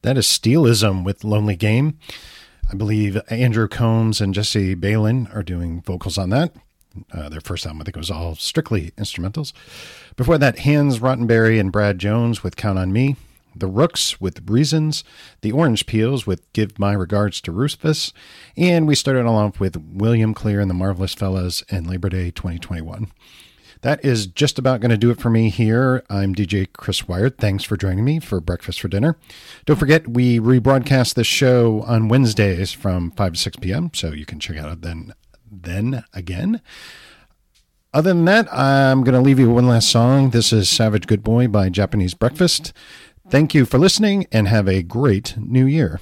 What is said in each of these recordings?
That is Steelism with Lonely Game. I believe Andrew Combs and Jesse Balin are doing vocals on that. Their first album, I think, was all strictly instrumentals. Before that, Hans Rottenberry and Brad Jones with Count on Me. The Rooks with Reasons. The Orange Peels with Give My Regards to Rufus. And we started off with William Clear and the Marvelous Fellas and Labor Day 2021. That is just about going to do it for me here. I'm DJ Chris Wired. Thanks for joining me for Breakfast for Dinner. Don't forget, we rebroadcast this show on Wednesdays from 5 to 6 p.m., so you can check it out then again. Other than that, I'm going to leave you with one last song. This is Savage Good Boy by Japanese Breakfast. Thank you for listening, and have a great new year.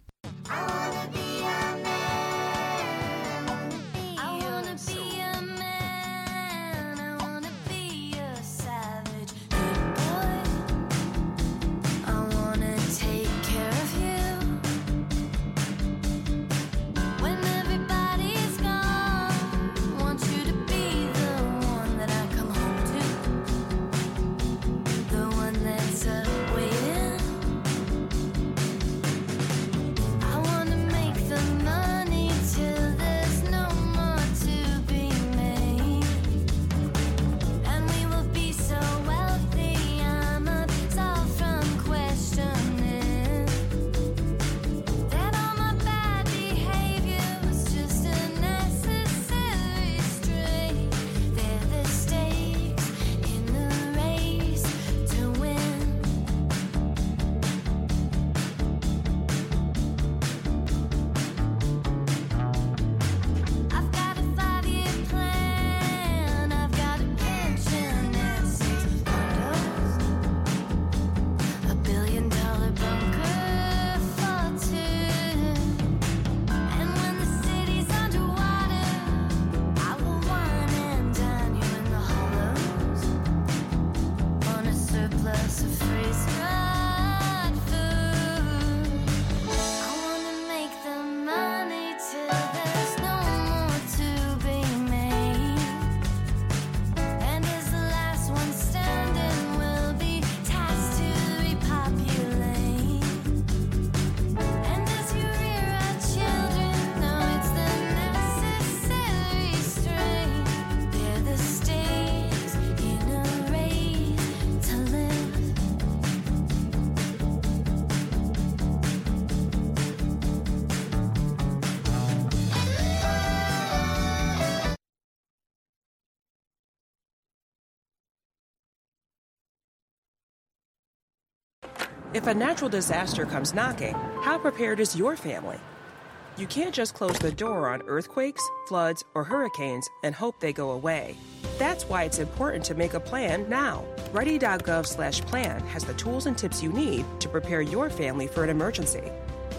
If a natural disaster comes knocking, how prepared is your family? You can't just close the door on earthquakes, floods, or hurricanes and hope they go away. That's why it's important to make a plan now. Ready.gov/plan has the tools and tips you need to prepare your family for an emergency.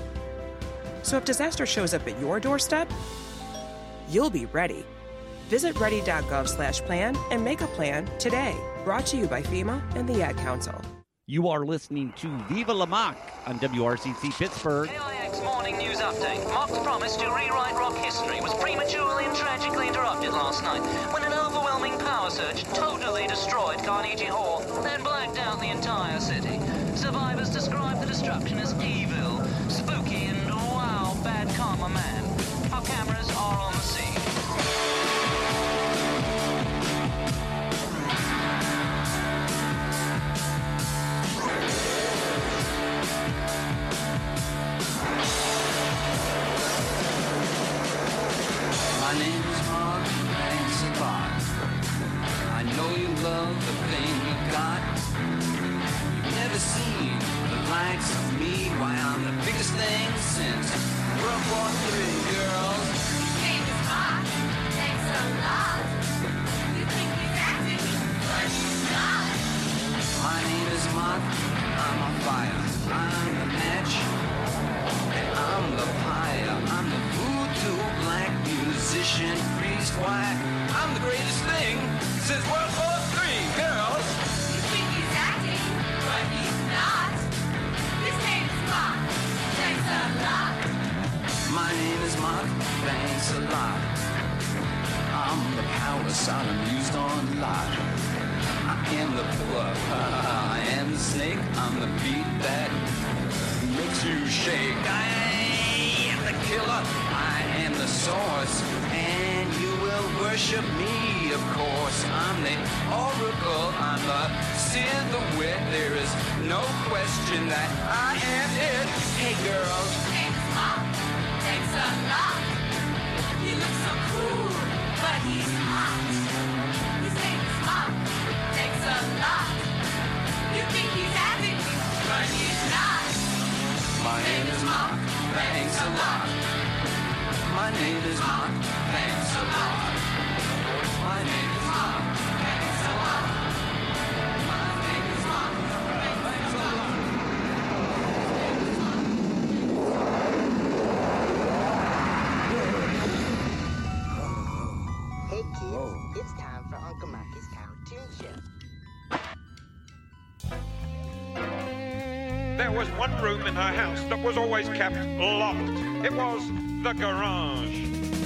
So if disaster shows up at your doorstep, you'll be ready. Visit ready.gov/plan and make a plan today. Brought to you by FEMA and the Ad Council. You are listening to Viva La Mock on WRCC Pittsburgh. KIX Morning News Update. Mock's promise to rewrite rock history was prematurely and tragically interrupted last night when an overwhelming power surge totally destroyed Carnegie Hall and blacked out the entire city. Survivors describe the destruction as evil, spooky, and wow, bad karma man. Our cameras are on the scene. My name is Mark, thanks a lot. I know you love the thing you got. You've never seen the likes of me. Why, I'm the biggest thing since World War III, girls. My name is Mark, thanks a lot. You think he's acting, but he's not. My name is Mark, I'm on fire. I'm the match, and I'm the pyre. I'm the voodoo black musician priest. Why, I'm the greatest thing since World War III, girls. You think he's acting, but he's not. His name is Mark, thanks a lot. My name is Mark, thanks a lot. I'm the power Sodom used on Lot. I am the pillar, I am the snake. I'm the beat that makes to shake. I am the killer, I am the source, and you will worship me, of course. I'm the oracle, I'm the Sid the Wit. There is no question that I am it. Hey girls, Name's Mark. Thanks a lot. He looks so cool, but he's hot. His name is Mark. Thanks a lot. You think he's happy, but he's not. my name is Mark, thanks a lot. My name is Mark, thanks a lot. My name is Mark, thanks a lot. My name is Mark, thanks a lot. Hey kids, it's time for Uncle Marky's cartoon show. There was one room in her house that was always kept locked. It was the garage.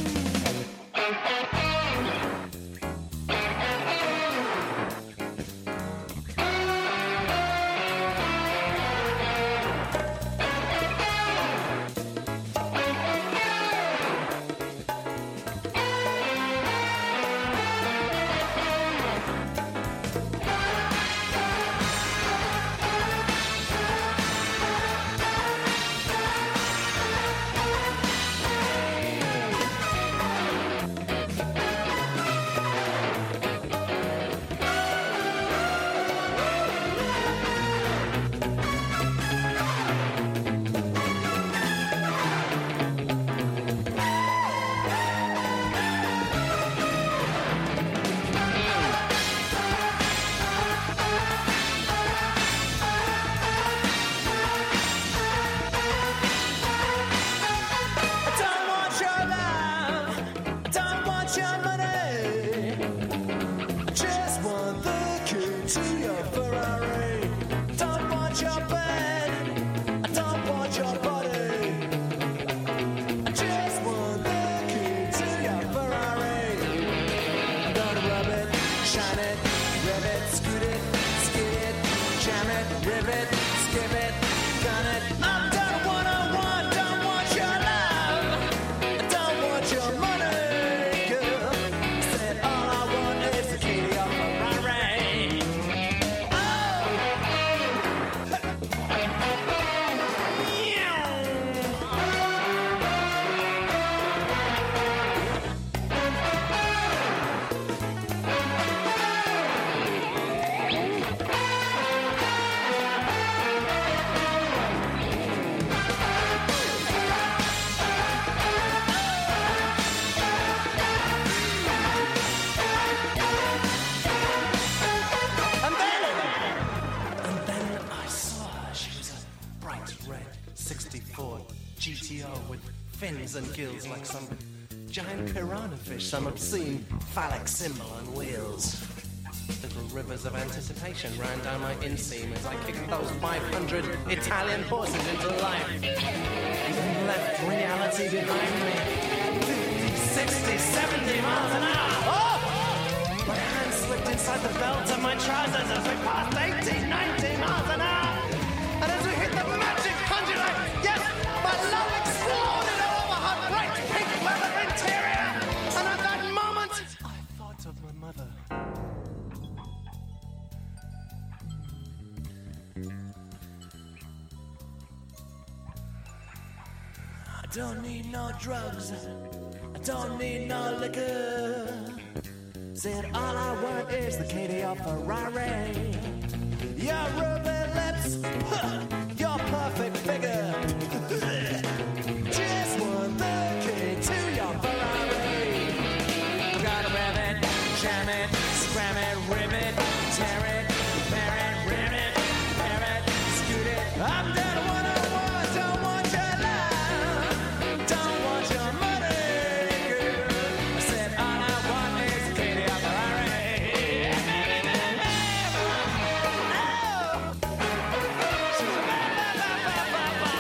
Fins and gills like some giant piranha fish, some obscene phallic symbol on wheels. Little rivers of anticipation ran down my inseam as I kicked those 500 Italian horses into life and left reality behind me. 50, 60, 70 miles an hour. Oh! My hand slipped inside the belt of my trousers as we passed 80, 90 miles an hour. And as we hit the magic 100, yes, my love exploded over her bright pink leather interior. And at that moment, I thought of my mother. I don't need no drugs. I don't need no liquor. Said all I want is the Katie of Ferrari. Your ruby lips, your perfect figure. Just want the key to your Ferrari. Gotta rev it, jam it, scram it, rip it, tear it, bear it, rip it, tear it, scoot it. I'm done what I want, don't want your love, don't want your money, girl. I said all I want is the Katie of Ferrari. Oh.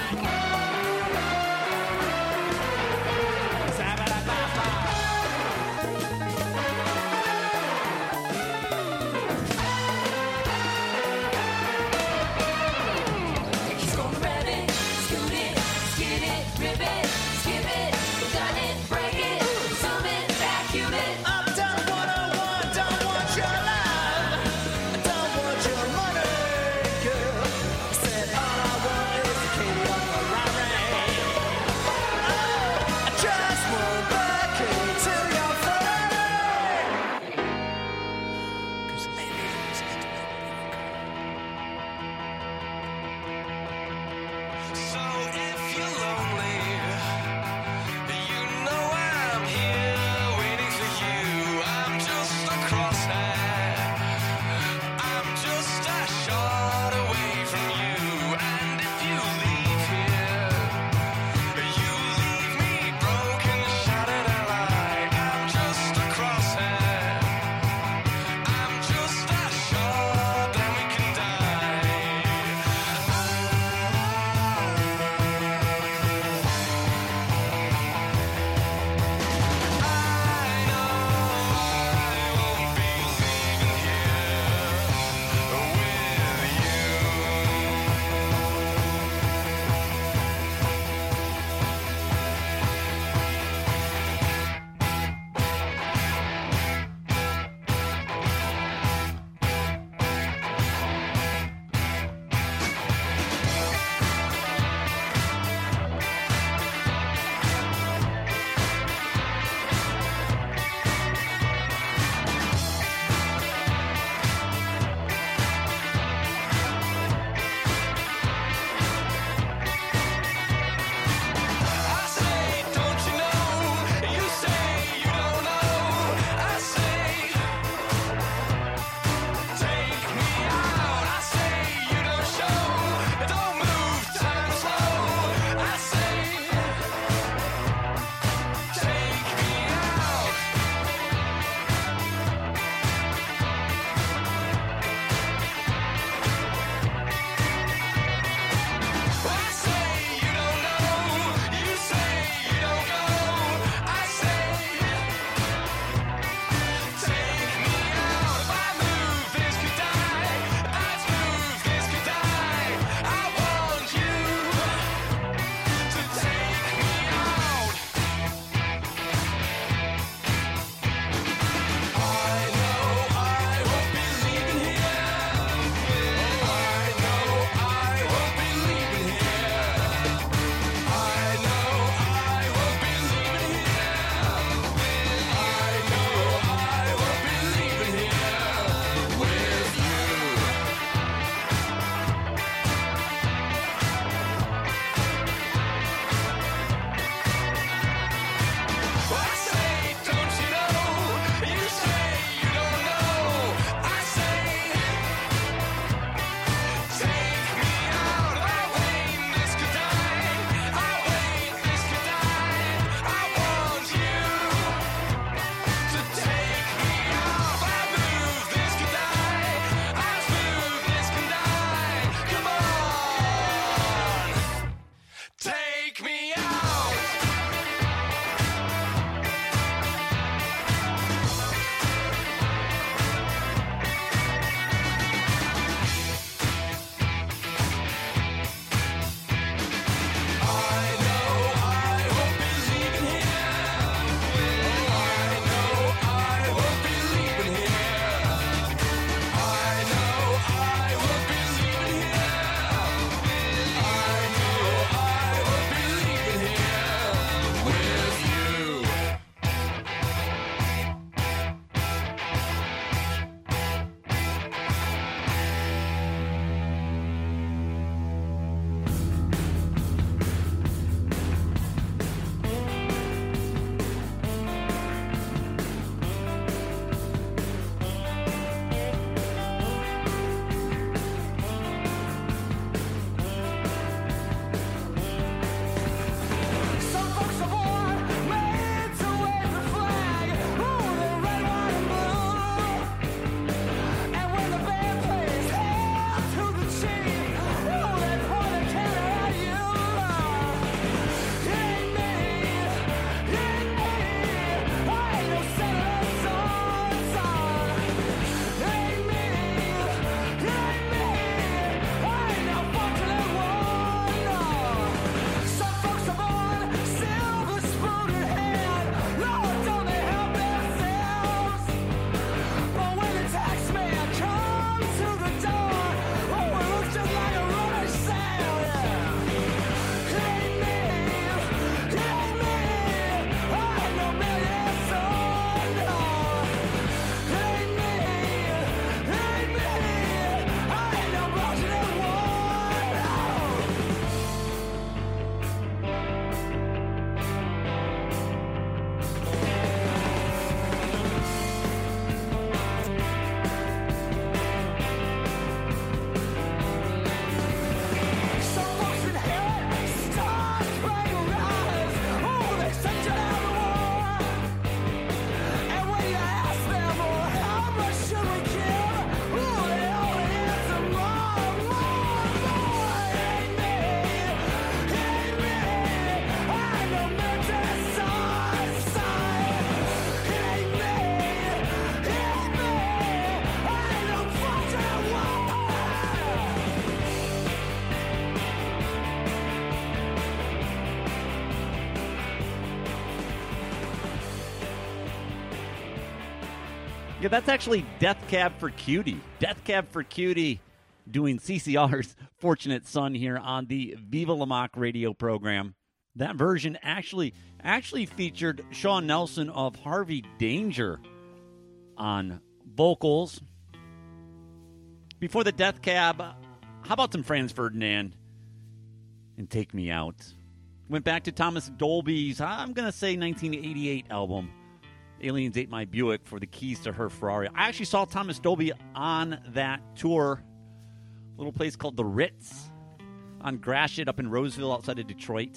Yeah, that's actually Death Cab for Cutie. Death Cab for Cutie doing CCR's Fortunate Son here on the Viva La Mock radio program. That version actually featured Sean Nelson of Harvey Danger on vocals. Before the Death Cab, how about some Franz Ferdinand and Take Me Out? Went back to Thomas Dolby's, I'm going to say 1988 album, Aliens Ate My Buick, for the keys to her Ferrari. I actually saw Thomas Dolby on that tour, a little place called the Ritz on Gratiot up in Roseville outside of Detroit.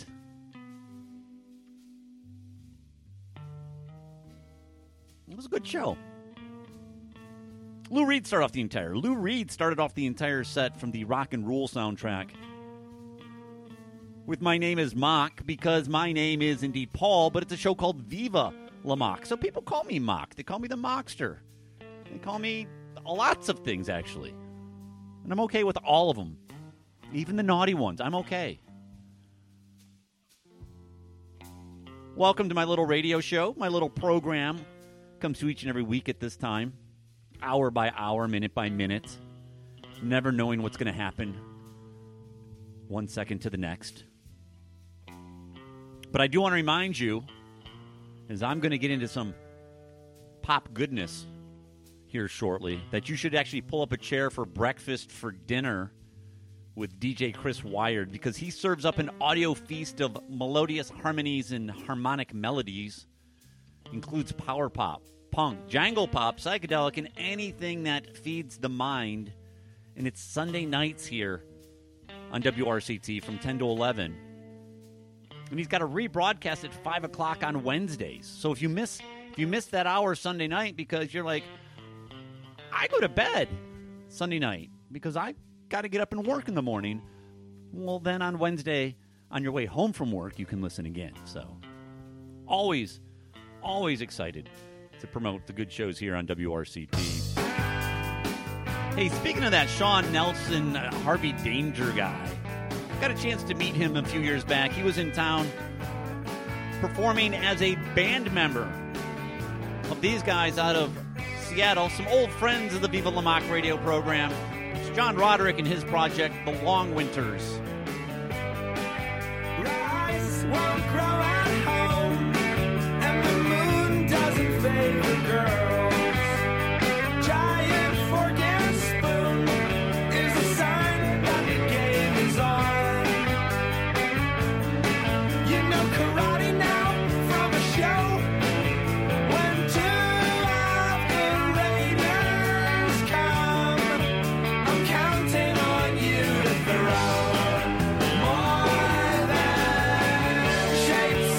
It was a good show. Lou Reed started off the entire set from the Rock and Roll soundtrack with My Name is Mock, because my name is indeed Paul, but it's a show called Viva La Mock. So people call me Mock. They call me the Mockster. They call me lots of things, actually. And I'm okay with all of them. Even the naughty ones. I'm okay. Welcome to my little radio show, my little program. Comes to each and every week at this time. Hour by hour, minute by minute. Never knowing what's going to happen 1 second to the next. But I do want to remind you, as I'm going to get into some pop goodness here shortly, that you should actually pull up a chair for breakfast for dinner with DJ Chris Wired, because he serves up an audio feast of melodious harmonies and harmonic melodies. Includes power pop, punk, jangle pop, psychedelic, and anything that feeds the mind. And it's Sunday nights here on WRCT from 10 to 11. And he's got a rebroadcast at 5 o'clock on Wednesdays. So if you miss that hour Sunday night because you're like, I go to bed Sunday night because I got to get up and work in the morning, well, then on Wednesday, on your way home from work, you can listen again. So always excited to promote the good shows here on WRCT. Hey, speaking of that Sean Nelson, Harvey Danger guy, got a chance to meet him a few years back. He was in town performing as a band member of these guys out of Seattle, some old friends of the Viva La Mock radio program. It's John Roderick and his project, The Long Winters. Rice won't grow at home, and the moon doesn't favor girls. Giant fork and spoon is a sign that the game is on. You know karate now from a show. When two of the Raiders come, I'm counting on you to throw more than shapes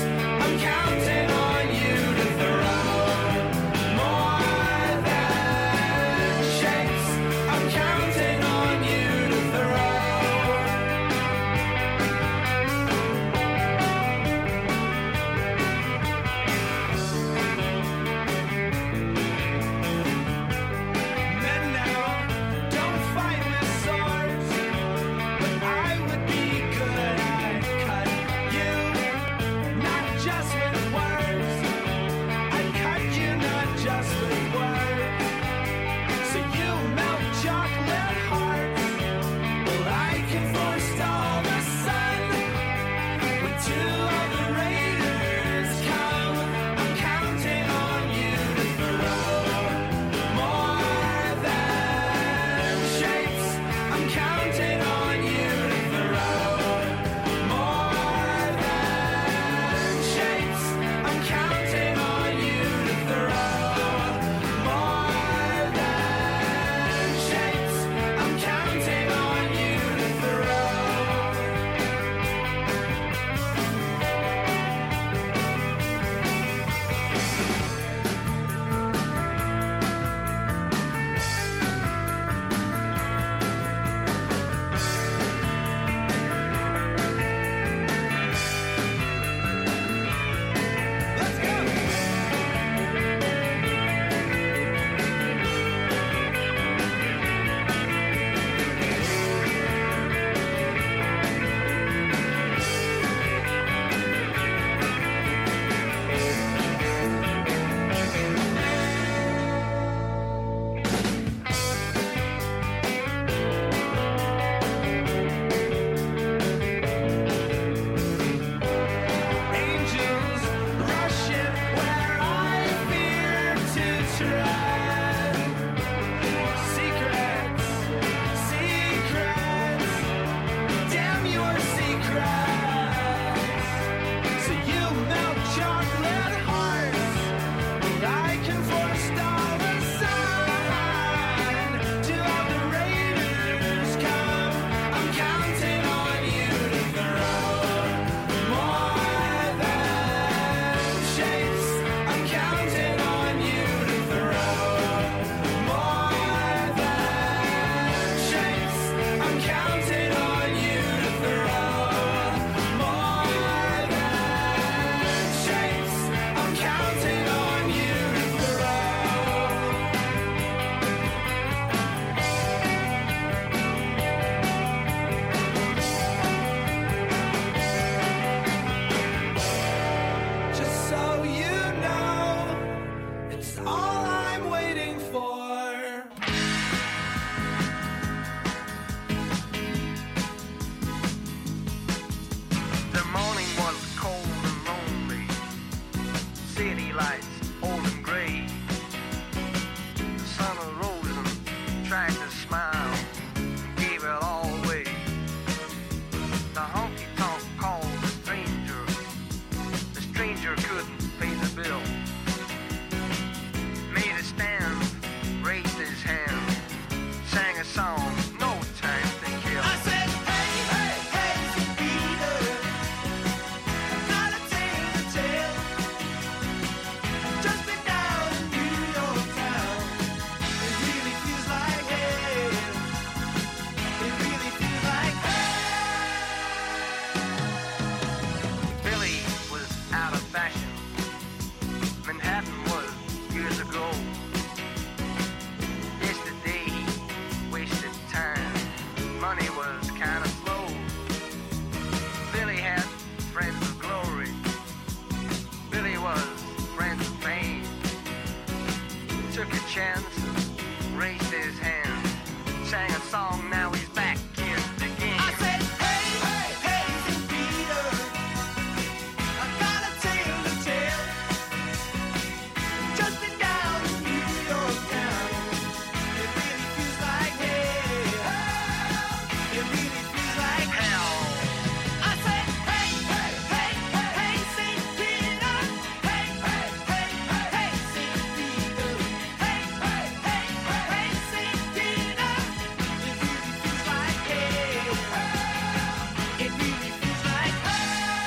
tried to smile, gave it all away. The honky-tonk called the stranger. The stranger couldn't pay the bill. Made a stand, raised his hand, sang a song, no time to kill. I said, hey, hey, hey, Peter, got a tale to tell. Just been down in New York town. It really feels like hell. It really feels like hell. Billy was out of fashion. Manhattan was years ago. Yesterday he wasted time. Money was kind of slow. Billy had friends of glory. Billy was friends of pain. Took a chance, raised his hand, sang a song, now he's back in the game. I said, hey, hey, hey, Peter, I got a tale to tell. Just been down in New York town. It really feels like hell. It really feels like hell. I said, hey, hey, hey, hey, St. Peter. Hey, hey, hey, hey, St. Peter. Hey, hey, hey, hey, St. Peter. It really feels like hell. It really feels like hell.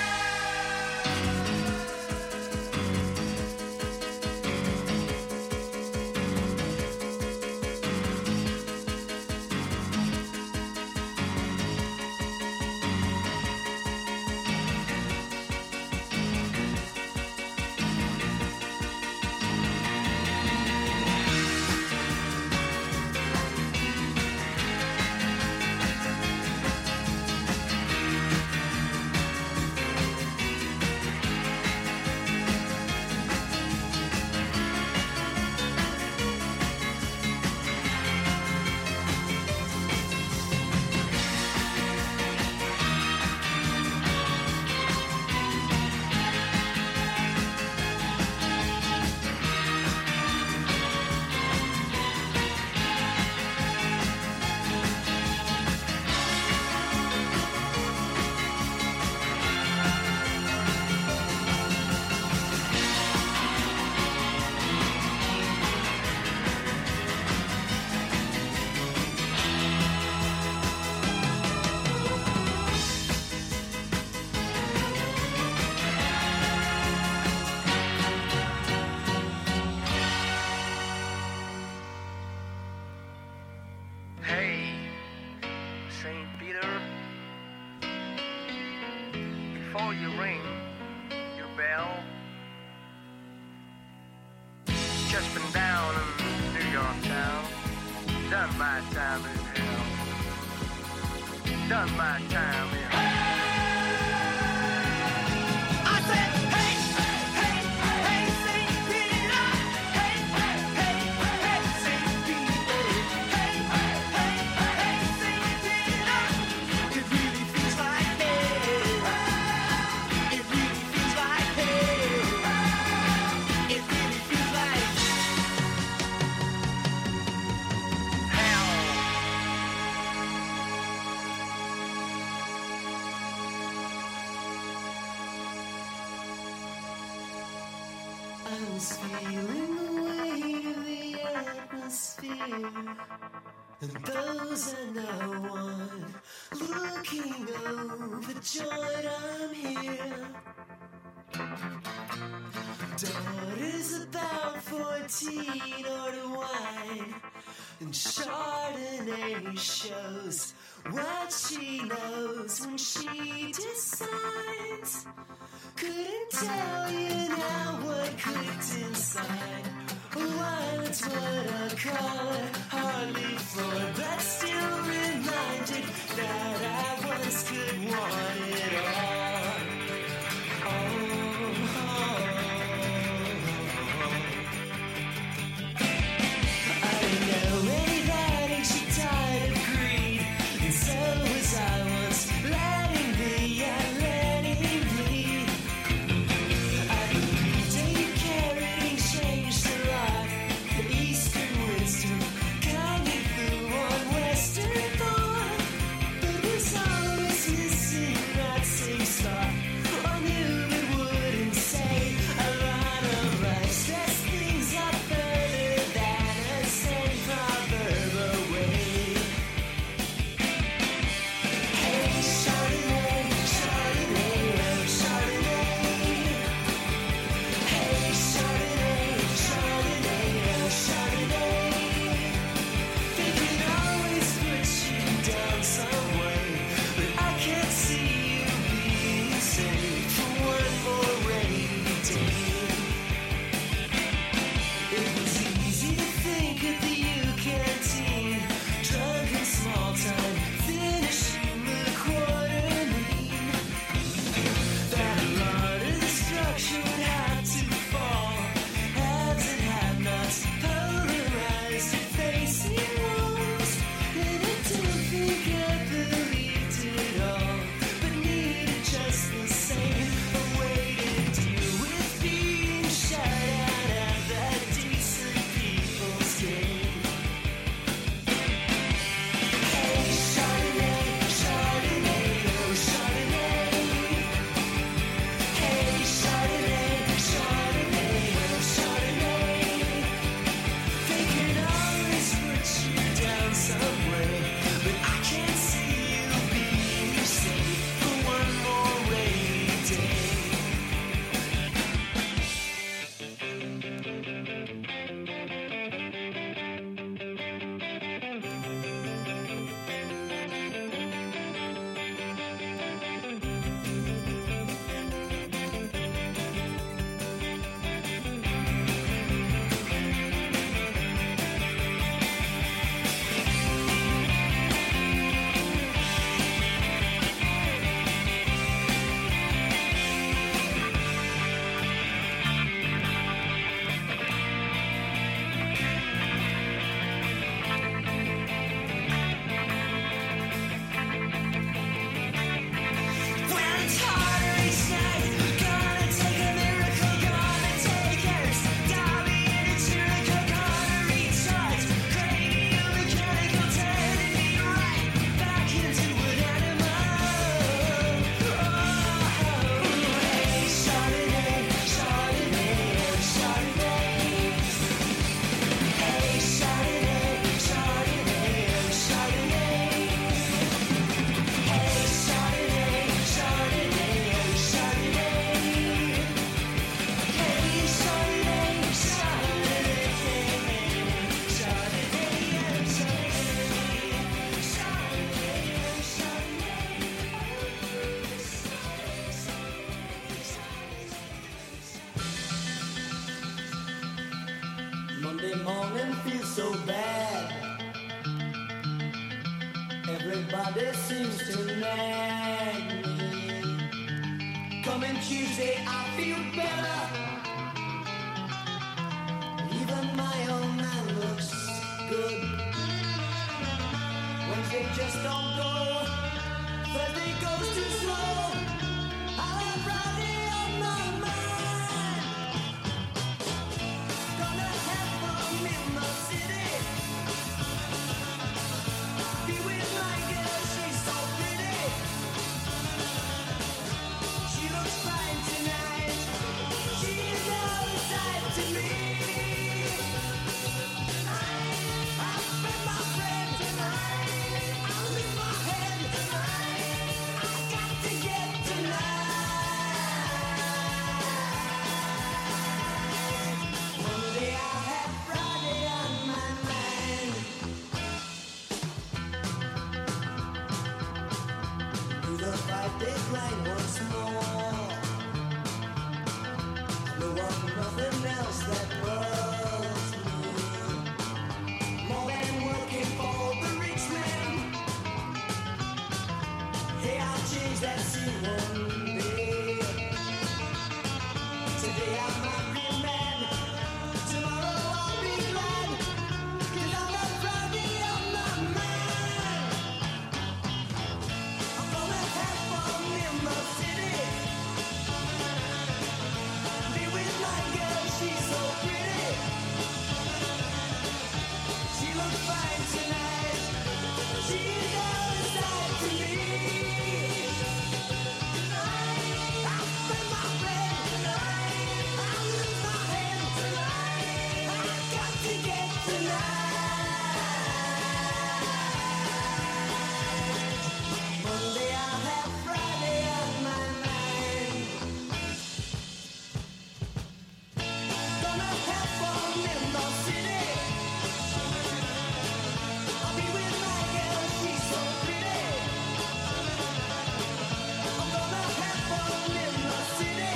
Hey, St. Peter, before you ring your bell, just been down in New York town, done my time in hell, done my time in hell. I said, hey, hey, hey, St. Peter, hey, hey, hey, hey, St. Peter, hey, hey, hey, hey, St. Peter. It really feels like hell. It really feels like hell. It really feels like hell. I was feeling the weight of the atmosphere, and those I know on, looking overjoyed I'm here. Daughter's about 14, order wine, and Chardonnay shows what she knows when she decides. Couldn't tell you now what clicked inside. While it's what I call it, hardly floored, but still reminded that I once could want it all. I don't know anybody, she died of greed, and so was I once. Letting be, yeah, letting bleed. I believed that you cared and changed a lot. The Eastern wisdom, kind of Friday seems to nag me. Coming Tuesday, I feel better. Even my own man looks good. Wednesday just don't go. Thursday goes too slow. I have Friday on my mind. Gonna have fun in the city. Be with my girl, she's so pretty. She looks fine tonight. She's all the side to me. I'll spend my friend tonight. I'll leave my head tonight. I got to get tonight. Monday I have Friday on my mind. Do the 5-day grind once more. I want nothing else that worries me. More than working for the rich man. Hey, I'll change that scene one day. Today I might be mad. Tomorrow I'll be glad. 'Cause I've got Friday on my mind. I'm gonna have fun in the city. Be with my girl, she's so pretty. She looks fine tonight. She's all the side to me. I'll spend my bread tonight. I'll lose my head tonight. I got to get tonight. Monday I have Friday on my mind. Gonna have fun in the city. I'll be with my girl, she's so pretty. I'm gonna have fun in the city.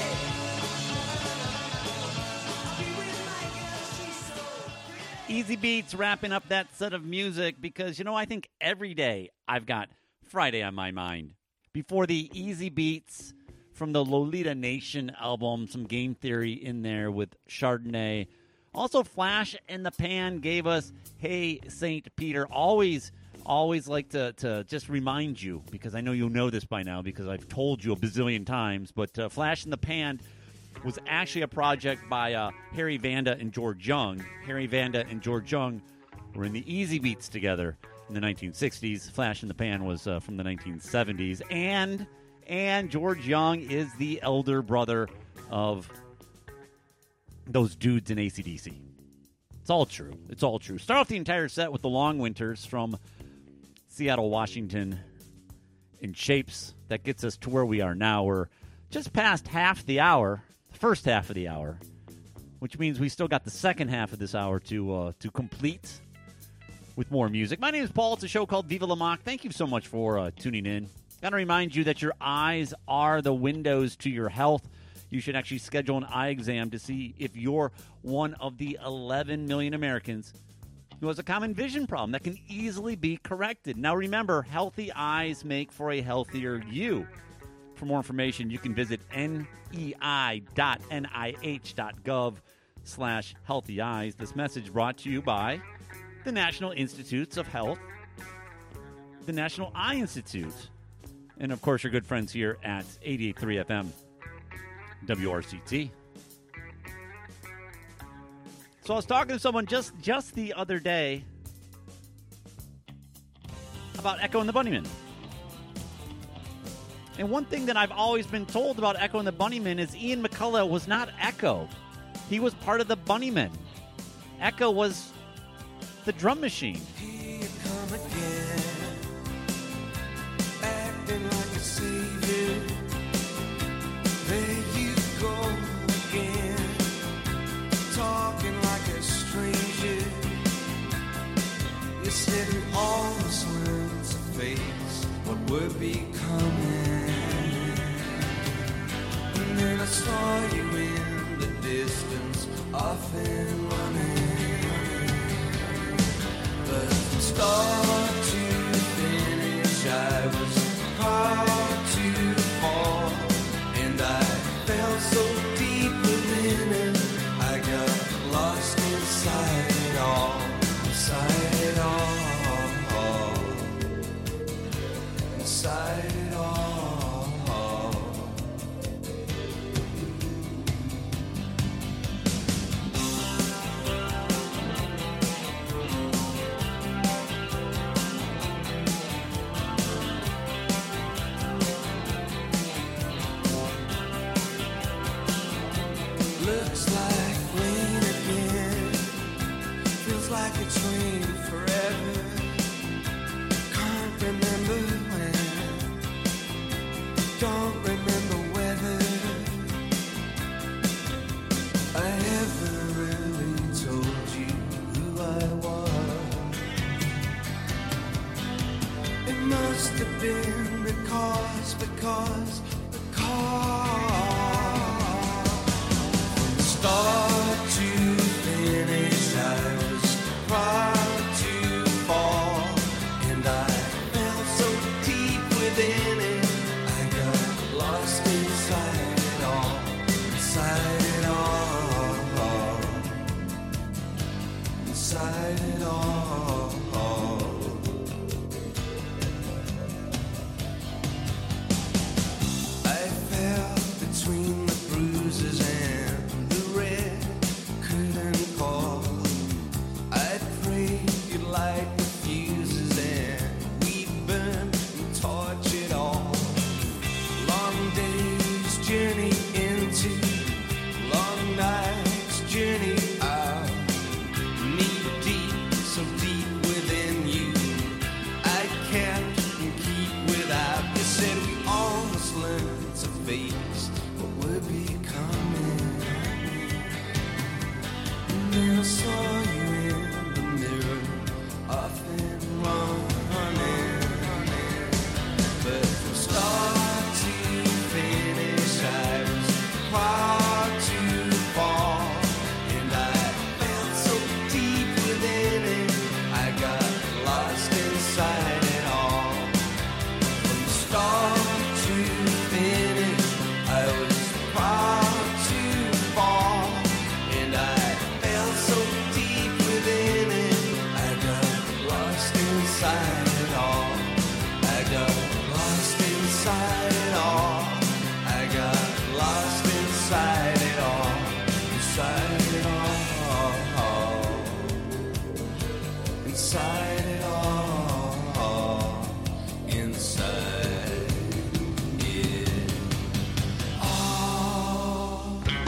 I'll be with my girl, she's so pretty. Easy Beats wrapping up that set of music because, I think every day I've got Friday on my mind. Before the Easy Beats from the Lolita Nation album, some Game Theory in there with Chardonnay. Also, Flash in the Pan gave us Hey St. Peter. Always like to just remind you, because I know you'll know this by now because I've told you a bazillion times, but Flash in the Pan was actually a project by Harry Vanda and George Young. Harry Vanda and George Young were in the Easy Beats together in the 1960s. Flash in the Pan was from the 1970s. And George Young is the elder brother of those dudes in AC/DC. It's all true. It's all true. Start off the entire set with the Long Winters from Seattle, Washington, in Shapes. That gets us to where we are now. We're just past half the hour, the first half of the hour, which means we still got the second half of this hour to complete with more music. My name is Paul. It's a show called Viva La Mock. Thank you so much for tuning in. Got to remind you that your eyes are the windows to your health. You should actually schedule an eye exam to see if you're one of the 11 million Americans who has a common vision problem that can easily be corrected. Now remember, healthy eyes make for a healthier you. For more information, you can visit nei.nih.gov/healthy eyes. This message brought to you by the National Institutes of Health, the National Eye Institute, and of course your good friends here at 88.3 FM. WRCT. So I was talking to someone just the other day about Echo and the Bunnymen. And one thing that I've always been told about Echo and the Bunnymen is Ian McCullough was not Echo. He was part of the Bunnymen. Echo was the drum machine. Here you come again, acting like a savior. There you go again, talking like a stranger. You said we almost learned to face what we're becoming. And then I saw you in the distance, off and running. But from start to finish, I Must have been because from start to finish I was far too far, and I felt so deep within it I got lost inside it all, inside it all, inside it all. Between the bruises and the red couldn't fall, I prayed you'd light the fuses and we'd burn and torch it all. Long days journey into, long nights journey out, knee deep, so deep within you I can't keep without. You said we all must learn to face what we're becoming. And then I saw you in the mirror, off and running. But from start to finish I was far too far, and I felt so deep within it I got lost inside it all. From start to finish I was far too far, and I felt so deep within it I got lost inside it all. I got lost inside it all. I got lost inside it all. Inside it all. Inside it all. Inside it all.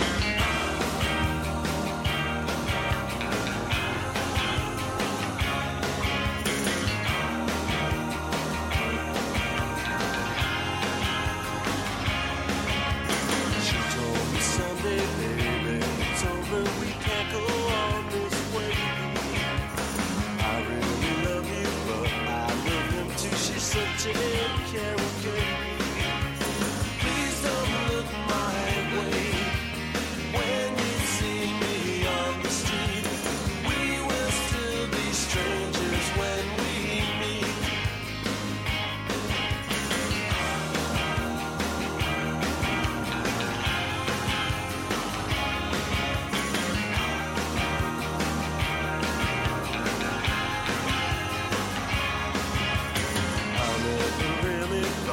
She told me Sunday, baby, it's over, we can't go on this way. I really love you, but I love him too. She said, take care of me. Please don't look my way when you see me on the street. We will still be strangers when we meet. I never really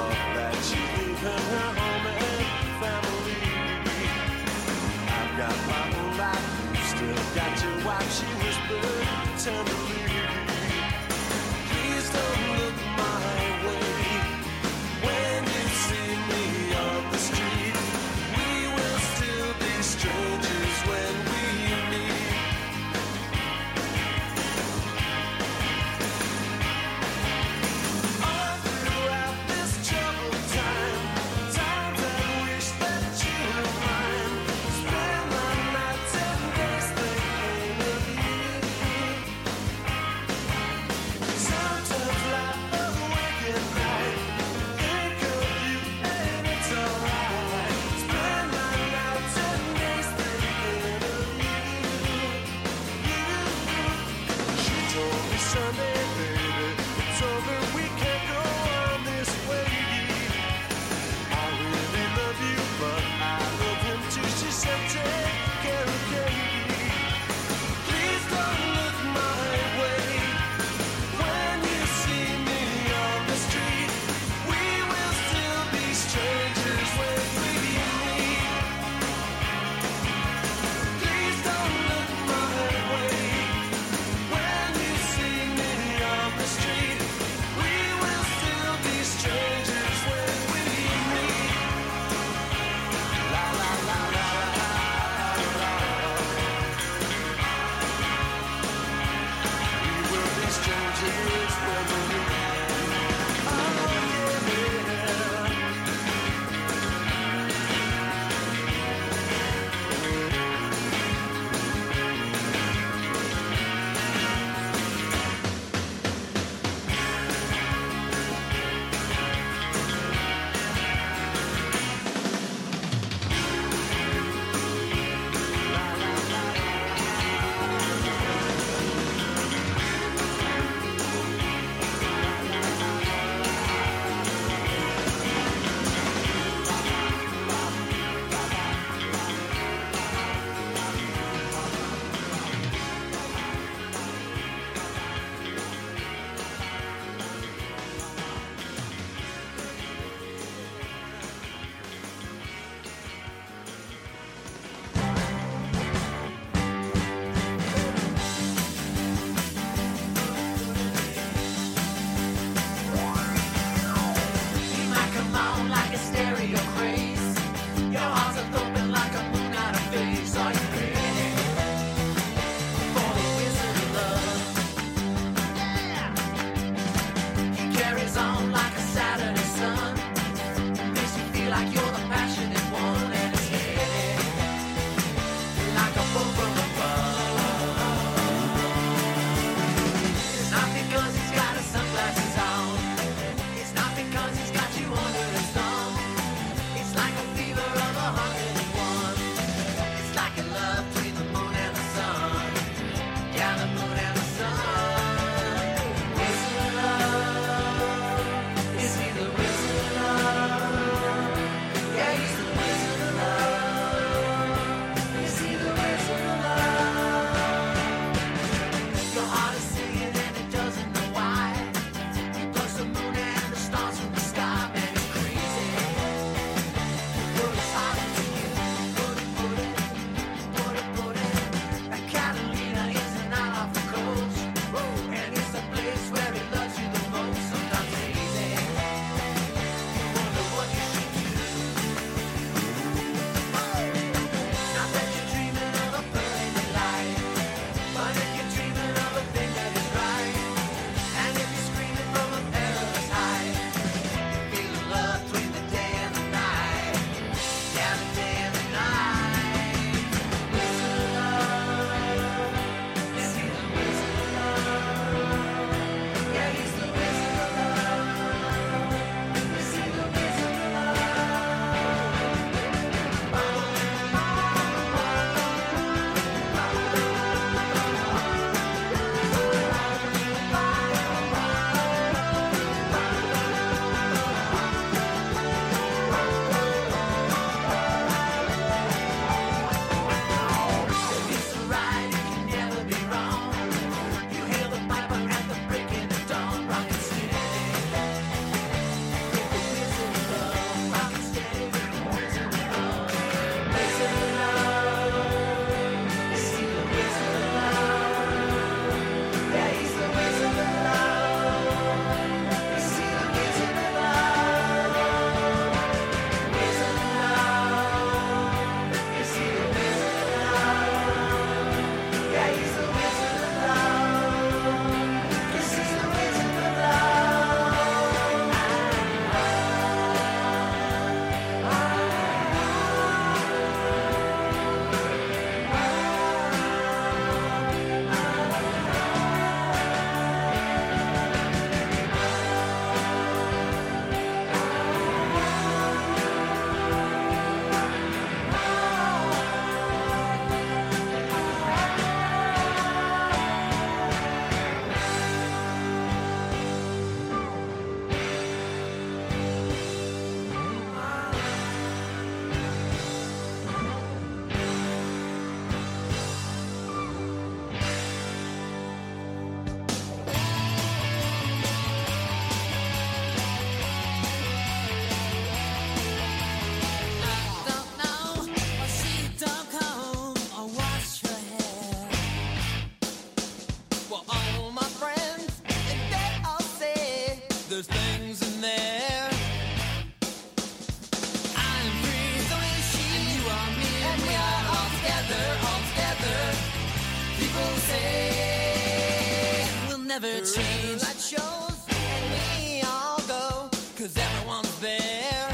never change. Light shows and we all go, 'cause everyone's there.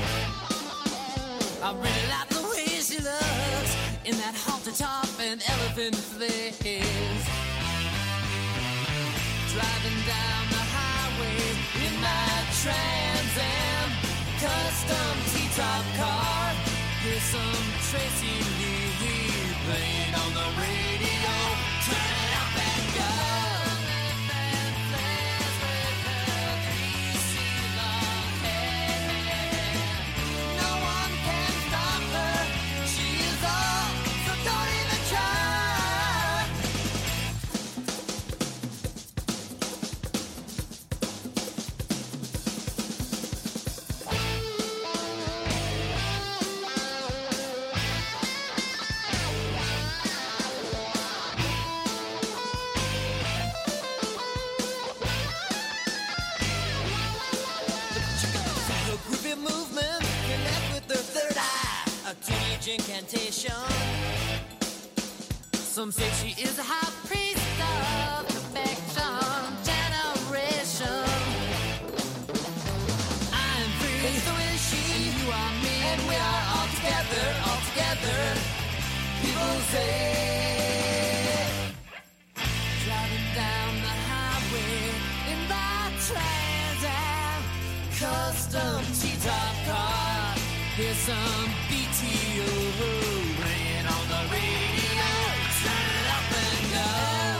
I really like the way she looks in that halter top and elephant flares. Driving down the highway in my Trans Am custom T-top car. Here's some Tracy Lee playing on the radio. Turn it up and go. No one can stop her. She is all, so don't even try. Her groovy movement connect with her third eye, a teenage incantation. Some say she is a high priest of perfection, generation. I'm free, and so is she, and you are me, and we are all together, all together. People say, driving down the highway in my Trans Am custom T-top car. Here's some BTO playing on the radio. Turn it up and go.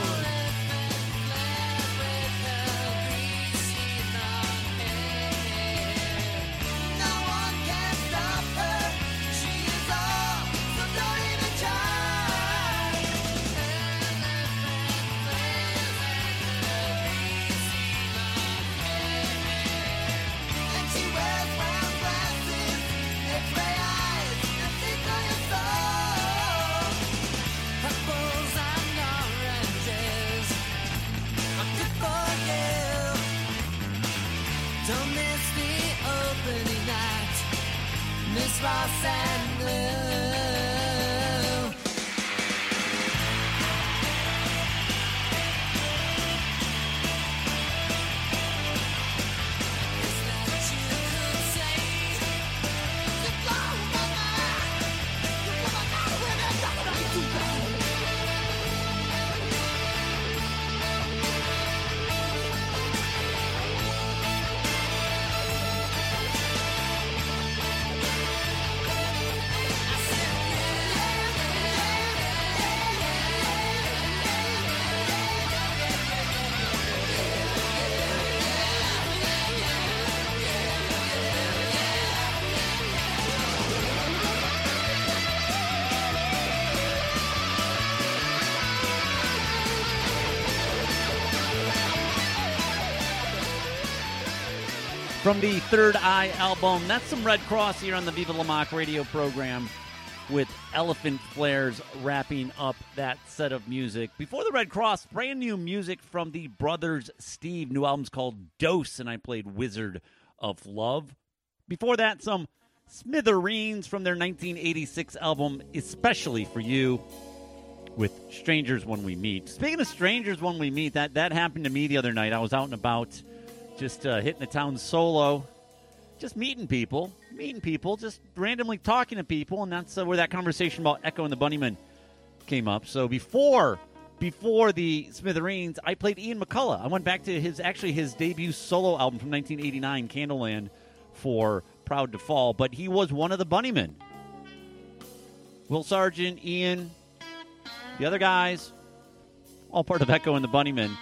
No one can stop her. She is all, so don't even try. And she wears round glasses, X-ray eyes, and think on your soul. Apples and oranges are good for you. Don't miss the opening night, Miss Ross and Blue. From the Third Eye album, that's some Red Cross here on the Viva La Mock radio program with Elephant Flares wrapping up that set of music. Before the Red Cross, brand new music from the Brothers Steve. New album's called Dose, and I played Wizard of Love. Before that, some Smithereens from their 1986 album, Especially for You, with Strangers When We Meet. Speaking of Strangers When We Meet, that happened to me the other night. I was out and about, just hitting the town solo, just meeting people, just randomly talking to people, and that's where that conversation about Echo and the Bunnymen came up. So before the Smithereens, I played Ian McCullough. I went back to his debut solo album from 1989, Candleland, for Proud to Fall, but he was one of the Bunnymen. Will Sargent, Ian, the other guys, all part of Echo and the Bunnymen.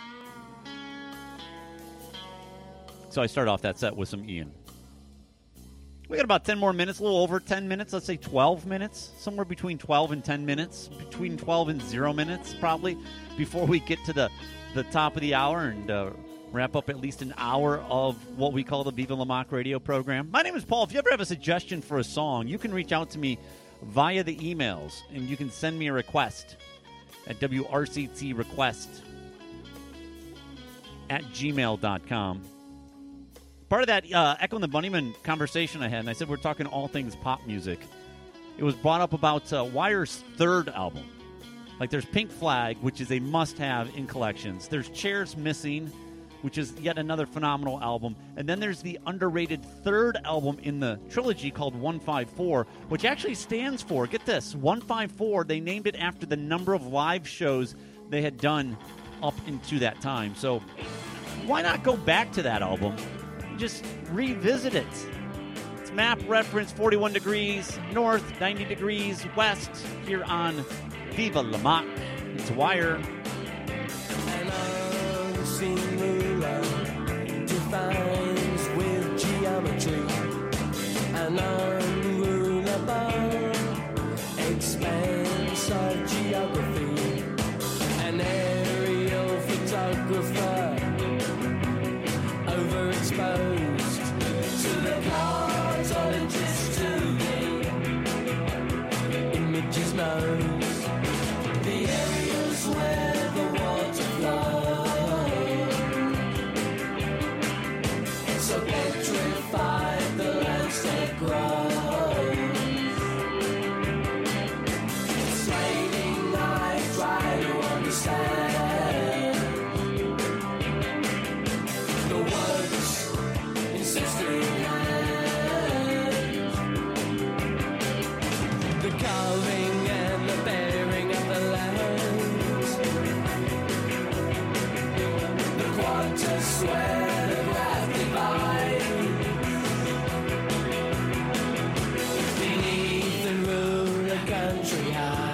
So I started off that set with some Ian. We got about 10 more minutes, a little over 10 minutes, let's say 12 minutes, somewhere between 12 and 10 minutes, between 12 and 0 minutes probably, before we get to the top of the hour and wrap up at least an hour of what we call the Viva La Mock radio program. My name is Paul. If you ever have a suggestion for a song, you can reach out to me via the emails, and you can send me a request at wrctrequest@gmail.com. Part of that Echo and the Bunnymen conversation I had, and I said we're talking all things pop music. It was brought up about Wire's third album. Like there's Pink Flag, which is a must-have in collections. There's Chairs Missing, which is yet another phenomenal album. And then there's the underrated third album in the trilogy called 154, which actually stands for, get this, 154. They named it after the number of live shows they had done up into that time. So why not go back to that album and just revisit it? It's map reference 41 degrees north, 90 degrees west here on Viva La Mock. It's Wire. An unseen ruler defines with geometry. An unrulable expanse of geography. An aerial photographer overexposed to the cartologist, to the images knows. The areas where the water flows, so petrified the landscape grows. Straining eyes try to understand the words insisting hands, the carving and the bearing of the lands, the quarters where the graph divides, beneath the rural country high.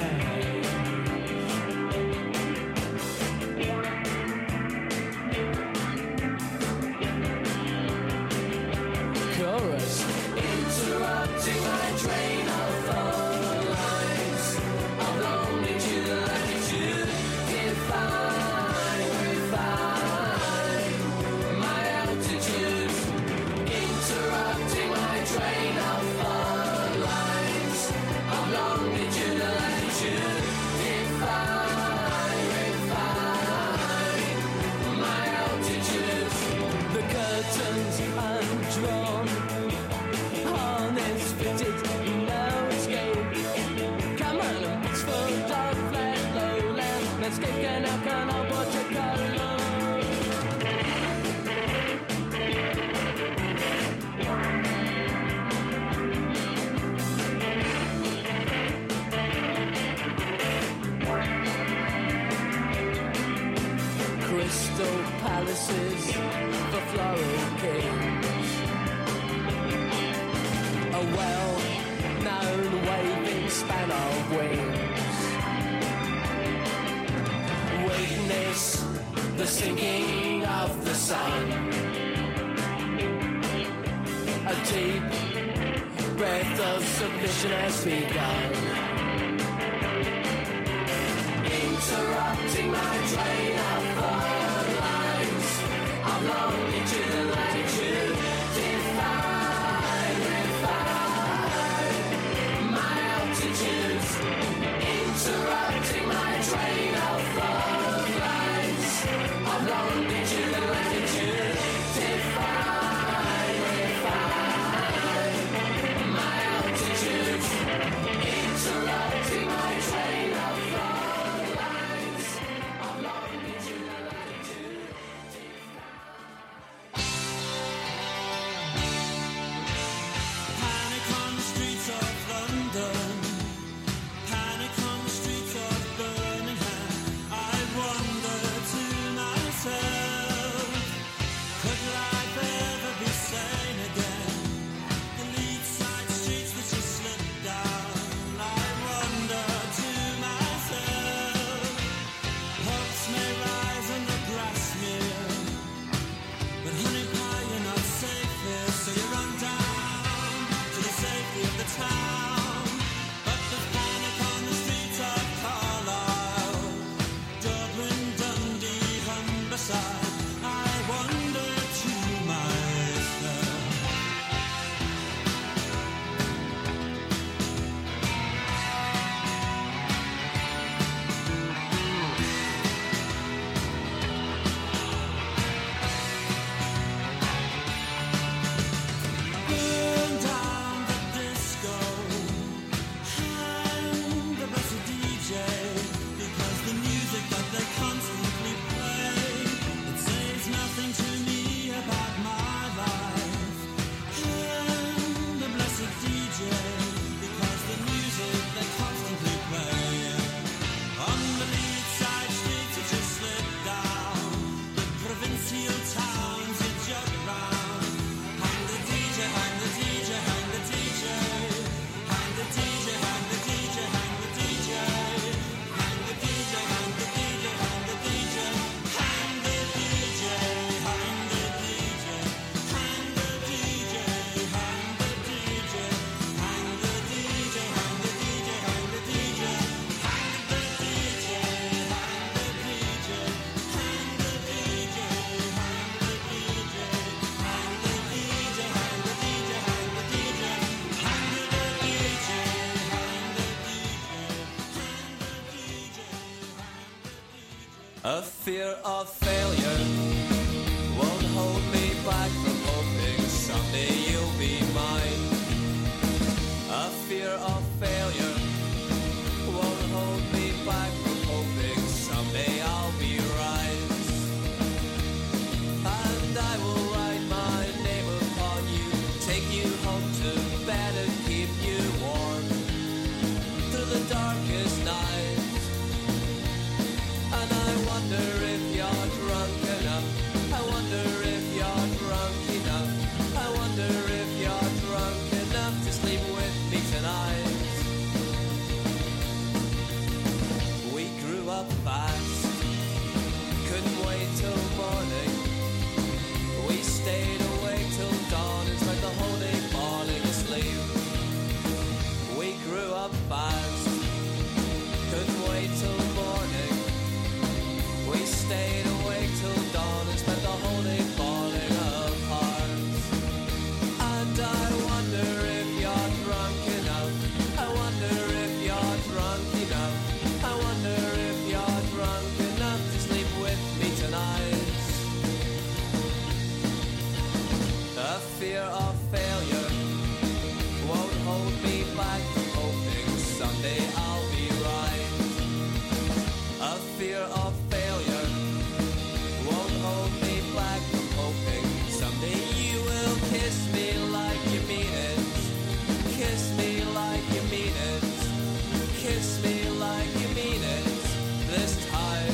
Chorus, interrupting my train of thought lines of longitude and latitude, define, refine my altitude, interrupting my train of thought lines of longitude and latitude, define, refine my altitude. The curtains undrawn, harness fitted, no escape. Come on, it's full of flat lowland landscape, can I watercolor. Crystal palaces for floral kings, a well-known waving span of wings. Witness the sinking of the sun. A deep breath of submission has begun. Interrupting my train of thought lines of longitude and latitude, define, refine my altitudes. Interrupting my train of thought lines of longitude and latitude, define, refine my altitudes. Interrupting my train of thought lines of longitude. A fear of failure won't hold me back from hoping someday you'll be mine. A fear of failure won't hold me back from hoping someday I'll be right. And I will write my name upon you, take you home to bed and keep you warm through the darkest night. And I wonder if you're drunk enough. I wonder if you're drunk enough. I wonder if you're drunk enough to sleep with me tonight. We grew up fast, couldn't wait till morning. We stayed awake till dawn and spent the whole day falling asleep. We grew up fast, couldn't wait till morning. We stayed awake till dawn and spent the whole day falling apart. And I wonder if you're drunk enough. I wonder if you're drunk enough. I wonder if you're drunk enough to sleep with me tonight. A fear of failure won't hold me back from hoping someday I'll be right. A fear of failure won't hold me back from hoping someday you will kiss me like you mean it. Kiss me like you mean it. Kiss me like you mean it this time.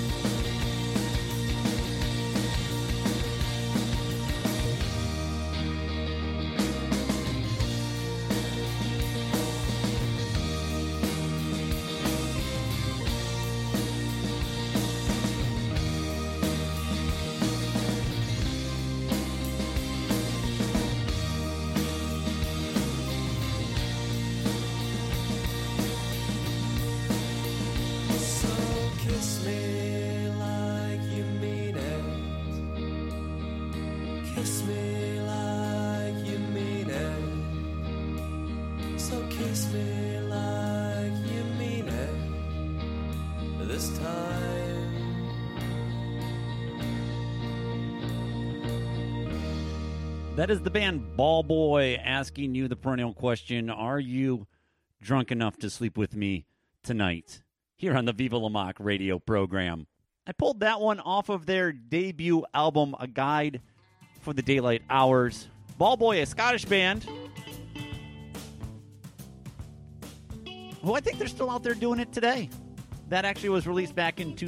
So kiss me like you mean it. Kiss me like you mean it. So kiss me like you mean it this time. That is the band Ball Boy asking you the perennial question, are you drunk enough to sleep with me tonight? Here on the Viva La Mock radio program. I pulled that one off of their debut album, A Guide for the Daylight Hours. Ball Boy, a Scottish band, who I think they're still out there doing it today. That actually was released back in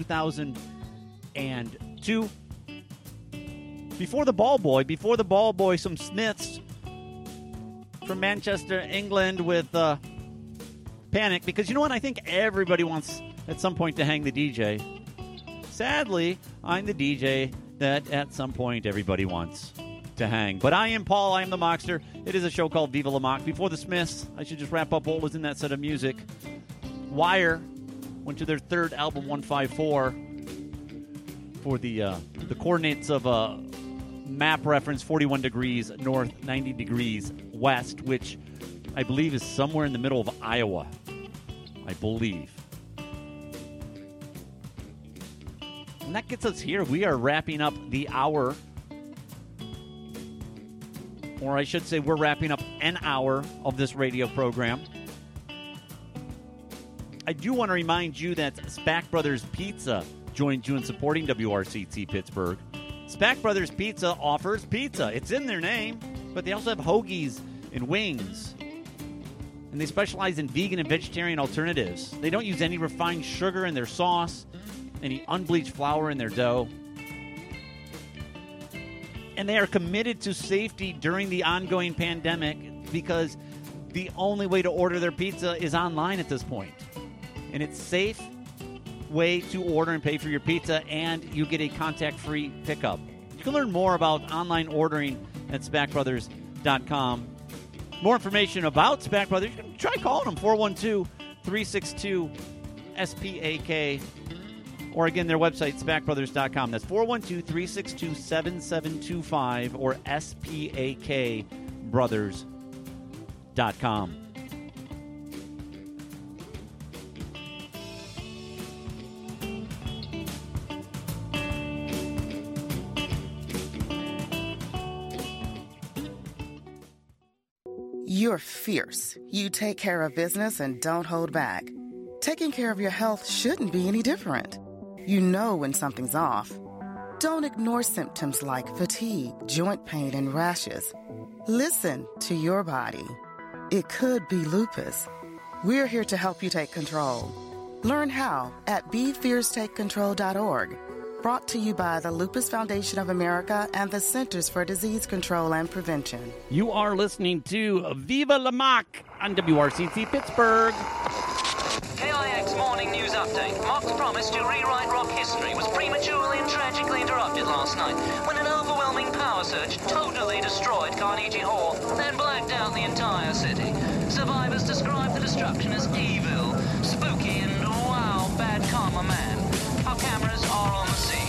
2002. Before the Ball Boy, some Smiths from Manchester, England with Panic. Because you know what? I think everybody wants at some point to hang the DJ. Sadly, I'm the DJ that at some point everybody wants to hang. But I am Paul. I am the Mockster. It is a show called Viva La Mock. Before the Smiths, I should just wrap up what was in that set of music. Wire went to their third album, 154, for the coordinates of map reference 41 degrees north, 90 degrees west, which I believe is somewhere in the middle of Iowa. I believe. And that gets us here. We are wrapping up the hour. Or I should say we're wrapping up an hour of this radio program. I do want to remind you that Spack Brothers Pizza joined you in supporting WRCT Pittsburgh. Spack Brothers Pizza offers pizza. It's in their name, but they also have hoagies and wings. And they specialize in vegan and vegetarian alternatives. They don't use any refined sugar in their sauce, any unbleached flour in their dough. And they are committed to safety during the ongoing pandemic because the only way to order their pizza is online at this point. And it's safe way to order and pay for your pizza, and you get a contact-free pickup. You can learn more about online ordering at SpackBrothers.com. More information about Spack Brothers, you can try calling them, 412-362-SPAK. Or again, their website, SpackBrothers.com. That's 412-362-7725 or SPAKBrothers.com. You're fierce. You take care of business and don't hold back. Taking care of your health shouldn't be any different. You know when something's off. Don't ignore symptoms like fatigue, joint pain, and rashes. Listen to your body. It could be lupus. We're here to help you take control. Learn how at BeFierceTakeControl.org. Brought to you by the Lupus Foundation of America and the Centers for Disease Control and Prevention. You are listening to Viva La Mock on WRCC Pittsburgh. KIX Morning News Update. Mock's promise to rewrite rock history was prematurely and tragically interrupted last night when an overwhelming power surge totally destroyed Carnegie Hall, then blacked out the entire city. Survivors describe the destruction as evil, spooky, and wow, bad karma man. Our cameras are on the scene.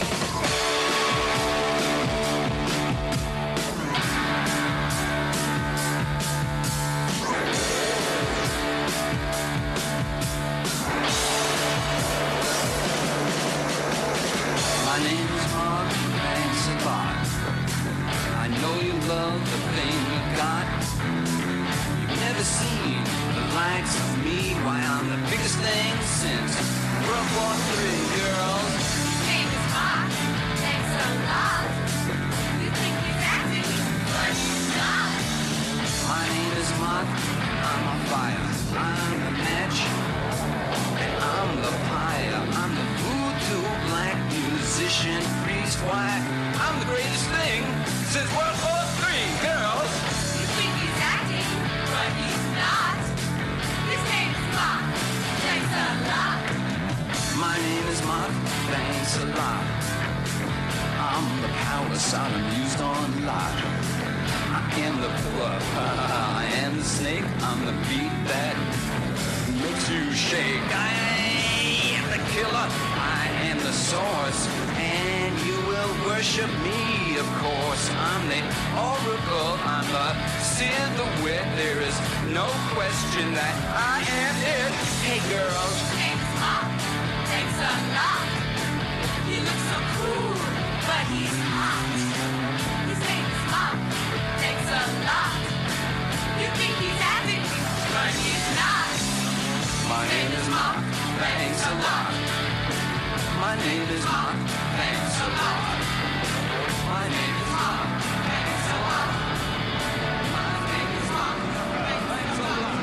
My name is Mark, thanks a lot. I know you love the thing you got. You've never seen the likes of me. Why, I'm the biggest thing since World War III, girls. His name is Mark. Thanks a lot. You think he's acting, but he's not. My name is Mark, I'm on fire. I'm the match, and I'm the pyre. I'm the voodoo black musician, priest, why? I'm the greatest thing since World War III, girls. You think he's acting, but he's not. His name is Mark. Thanks a lot. My name is Mark, thanks a lot. I'm the power Sodom used on Lot. I am the pillar, I am the snake. I'm the beat that makes you shake. I am the killer, I am the source, and you will worship me, of course. I'm the oracle, I'm the Sid the Wit. There is no question that I am it. Hey girls, His name is Mark. Thanks a lot. He looks so cool, but he's hot. His name is Mark. Thanks a lot. You think he's acting, but he's not. my name is Mark, thanks a lot. My name is Mark, thanks a lot. My name is Mark, thanks a lot. My name is Mark, thanks a lot.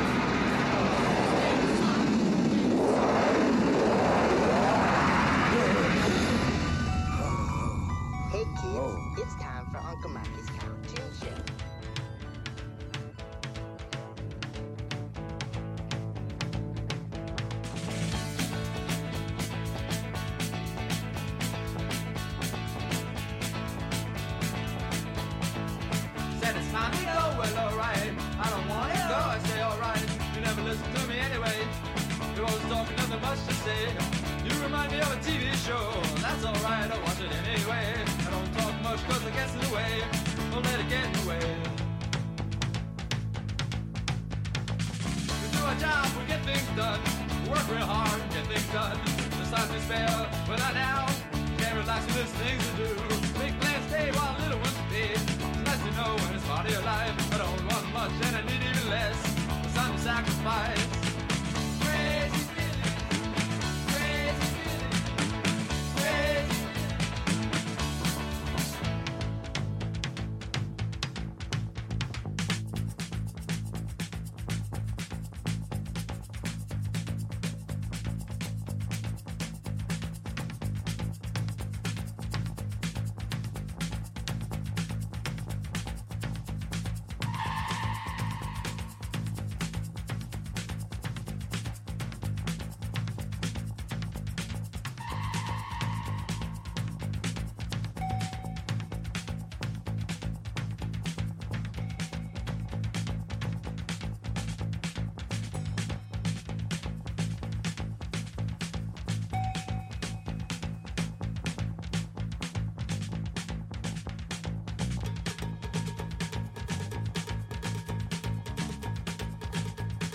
Hey kids, it's time for Uncle Mikey's cartoon show. Said it's time to go, well alright. I don't want to go, I say alright. You never listen to me anyway. You always talking, nothing much to say. You remind me of a TV show. That's alright, I'll watch it anyway. I don't talk much cause it gets in the way. Don't let it get in the way. We do our job, we get things done. We work real hard, get things done. There's time to spare, but not now. Can't relax with there's things to do. Make plans stay while